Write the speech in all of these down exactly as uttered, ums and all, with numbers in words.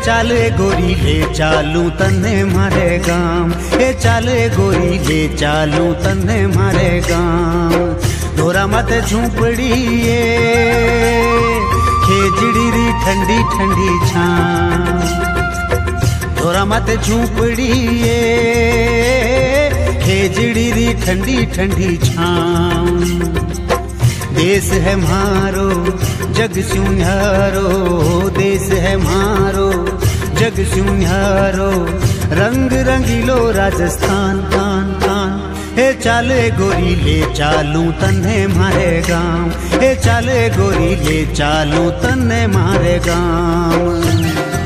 चाले गोरी ले चालू तन्ने मारे गाम, हे चाले गोरी ले चालू तन्ने मारे गाम। धोरा मत झूपड़ी ये खेजड़ी री ठंडी ठंडी छां, धोरा मत झूपड़ी ये खेजड़ी री ठंडी ठंडी छां। देश है मारो जग सुन्यारो, देश है मारो जग सुन्यारो, रंग रंगीलो राजस्थान कान कान। हे चाले गोरी ले चालू तन्ने मारे गाम, हे चाले गोरी ले चालू तन्ने मारे गाम।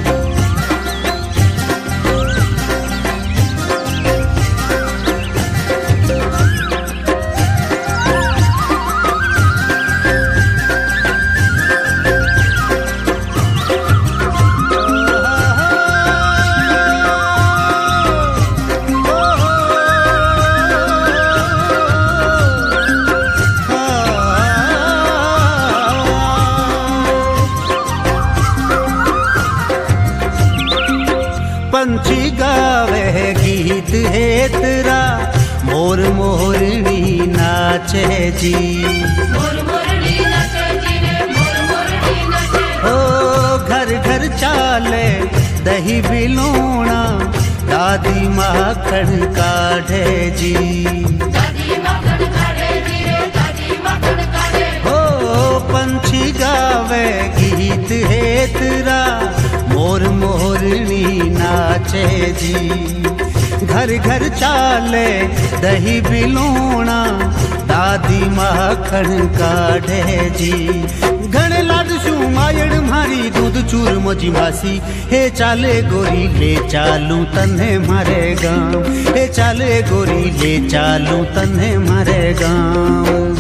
पंछी गावे गीत है तेरा, मोर मोरनी नाचे जी, मोर मोरनी नाचे जी रे, मोर मोरनी नाचे। ओ घर घर चाले दही बिलोना, दादी माखन काढ़े जी, दादी माखन काढ़े जी रे, दादी माखन काढ़े। ओ पंछी गावे गीत है तेरा, मोर मोरनी नाचे जी। घर घर चाले दही बिलोना, दादी माखन काढ़े जी। घणे लाड शू मायड़ मारी दूध चूर मोजी मासी, हे चाले गोरी ले चालू तन्ने मारे गाम, हे चाले गोरी ले चालू तन्ने मारे गाम।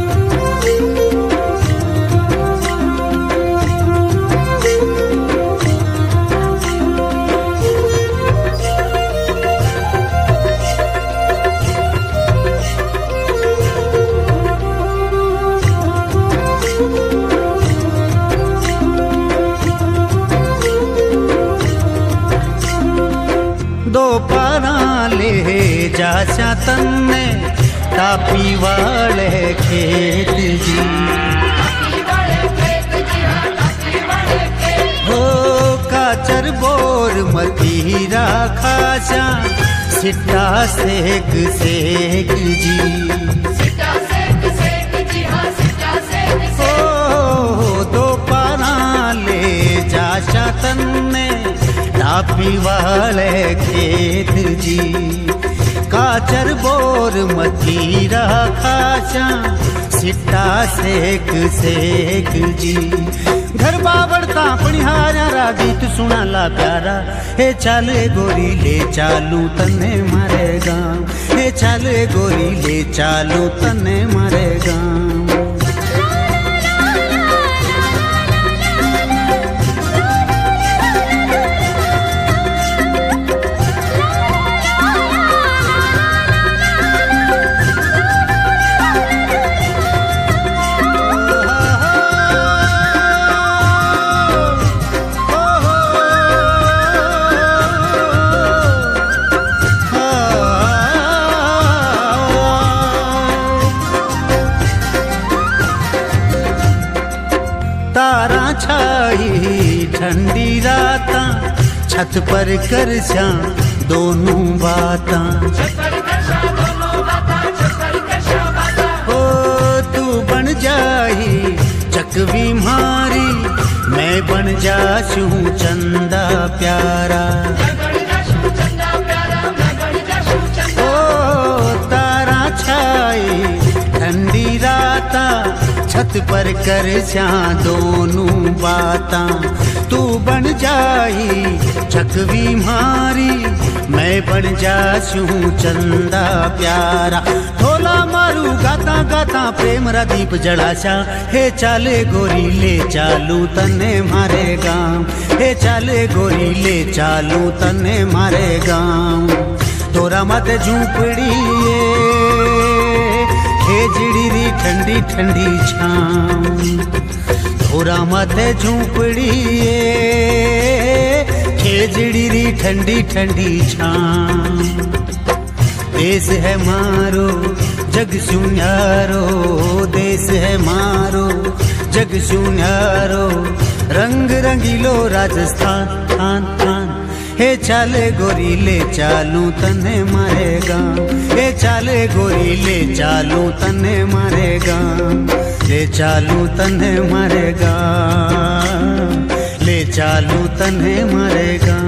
दो पारा ले जाचा तन्ने तापी वाले खेत जी, हो काचर बोर मतीरा खाचा, सिट्टा सेक सेक जी, सिट्टा सेक सेक जी, हाँ सिट्टा सेक सेक। हो दो पारा ले जाचा तन्ने तापी वाले खेत जी, काचर बोर मतीरा खाचा, सिट्टा सेक सेक जी। घर बावड़ता पणिहारा गीत सुना ला प्यारा, हे चाले गोरी ले चालू तन्ने मारे गाम, हे चाले गोरी ले चालू तन्ने मारे गाम। तारा छाई ठंडी राता, छत पर कर जा दोनों बाता, ओ तू बन जाही चकवी मारी, मैं बन जाशू चंदा प्यारा। ओ तारा छाई ठंडी राता, छत पर कर जा दोनों बाता, तू बन जाई चकवी मारी, मैं बन जाशू चंदा प्यारा। ढोला मारू गाता गाता प्रेम रा दीप जलाशा, हे चाले गोरी ले चालू तन्ने मारे गाम, हे चाले गोरी ले चालू तन्ने मारे गाम। तोरा मत झूपड़ी खेजड़ी री ठंडी ठंडी छां, तोरा मत झूपड़ी खेजड़ी री ठंडी ठंडी छां। देश है मारो जग सुन्यारो, देश है मारो जग सुन्यारो, रंग रंगीलो राजस्थान थान थान। हे चाले गोरी ले चालू तने मारेगा, हे चाले गोरी ले चालू तने मारेगा, ले चालू तने मारेगा, ले चालू तने मारेगा।